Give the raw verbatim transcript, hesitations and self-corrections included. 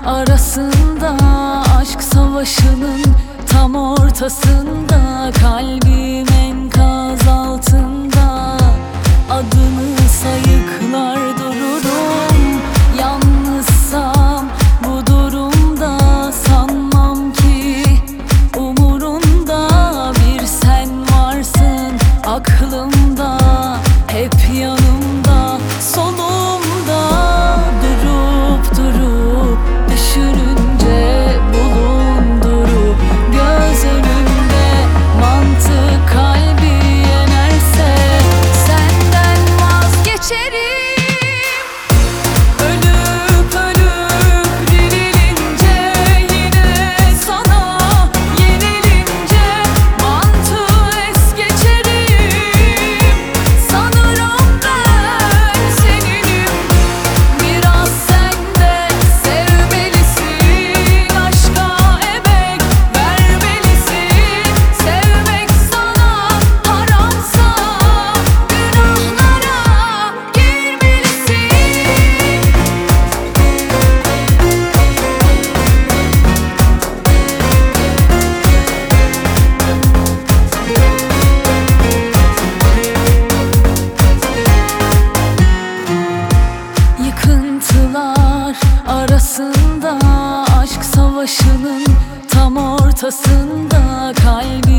arasında, aşk savaşının tam ortasında, kalbim enkaz altında. Adını sayıklar dururum, yalnızsam bu durumda. Sanmam ki umurunda, bir sen varsın aklımda, hep yanımda, solumda. Durup durup düşününce bulundurup göz önünde, mantık kalbi yenerse senden vazgeçerim. Ölüp ölüp dirilince, yine sana yenilince mantığı es geçerim. Sanırım ben seninim, biraz sen de sevmelisin. Aşka emek vermelisin, sevmek sana haramsa günahlara girmelisin. Yıkıntılar arasında, aşk savaşının tam ortasında, kalbim